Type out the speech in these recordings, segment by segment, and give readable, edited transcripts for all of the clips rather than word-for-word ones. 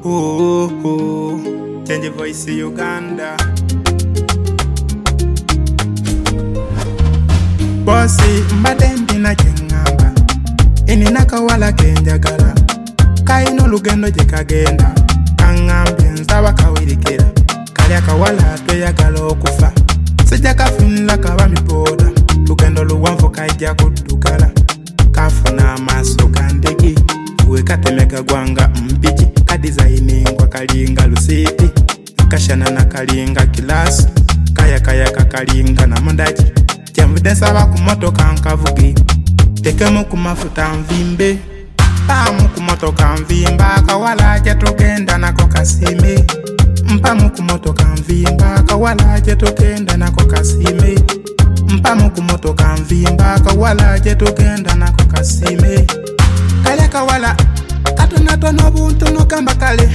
Change voice Uganda. Bossy mbadendi na jengamba ini nakawala kenjagala kaino lugendo jekagenda kangambye nzaba kawirikira kali akawala tweyagala okufa sijja kafunira kabami boda lugendo luwanvu kajja kuddukala kafuna amaaso gandigi uwe katemeka gwanga mpiki kadizayiningwa kalinga lusiti kashana na kalinga kilasi kaya kakalinga na mundaji Jamvude saba kumotoka nkavugi tekemu kumafuta nvimbe pamu kumotoka nvimba kawala jetogenda nako kasime mpamu kumotoka nvimba kawala jetogenda nako kasime mpamu kumotoka nvimba kawala jetogenda nako kasime kale kawala katono buntu no kamba kale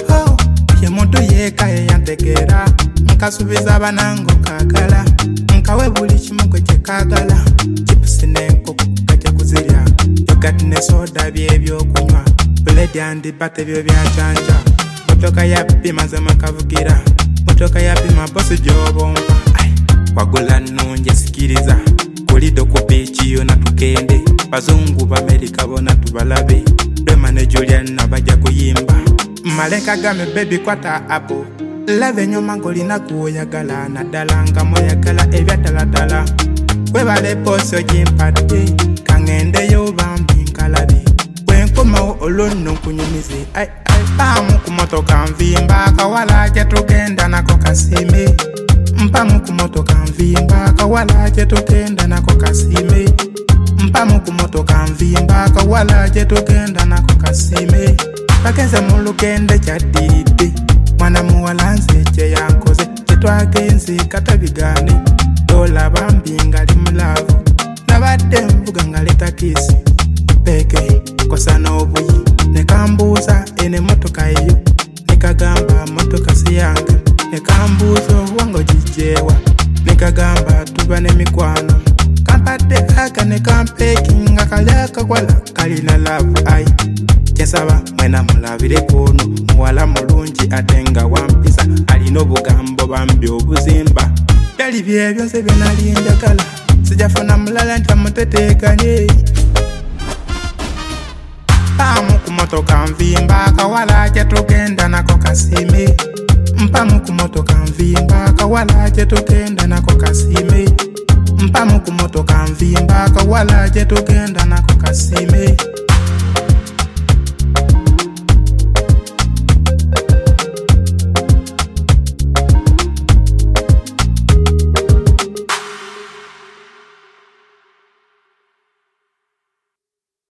ye muntu yeka yantegera nkasubiza banango kakala nkawe buli kimugo kyekagala chipusi n'enkoko kajja kuzirya yogati ne soda by'ebyokunywa buledi andi bate byo byajanja motoka ya pima nze mwekavugira motoka ya pima bosi gy'obomba wagula nnungi esikiriza kulido ku biiki yona tugende bazungu b'Amerika bona tubalabe Rema ne Juliana bajja kuyimba maleka game baby kwata apo lave nyoma ngolina kuoyagala naddala nga moyagala ebyatalatala webale poso jimpate kangendeyo bambi nkalabe bwenkomawo olonno nkunyumize pamu kumotoka nvimba kawala jetugenda nako kasime mpamu kumotoka nvimba kawala jetugenda nako kasime mpamu kumotoka nvimba kawala jetugenda nako kasime bagenze mu lugende kyaddiridde mwana muwalanze kye yankoze kyetwagenze katabigane dola bambi ngali mulavu nabadde mvuga nga leta kisi peke kosa n'obuyi ne kambuuza ene motoka eyo ne kagamba motoka si yange ne kambuuza wango gijjeewa ne kagamba tuba n'emikwano kampadde aka ne kampeki nga kali akakwala kalina laavu ayi kyesaba mwena mulabire kono muwala mulungi ate nga wampisa alina obugambo bambi obuzimba byali byebyo nze bye nali njagala sijafuna mulala nti amuteteekanye pamu kumotoka nvimba kawala jetugenda nako kasime mpamu kumotoka nvimba kawala jetugenda nako kasime mpamu kumotoka nvimba kawala jetugenda nako kasime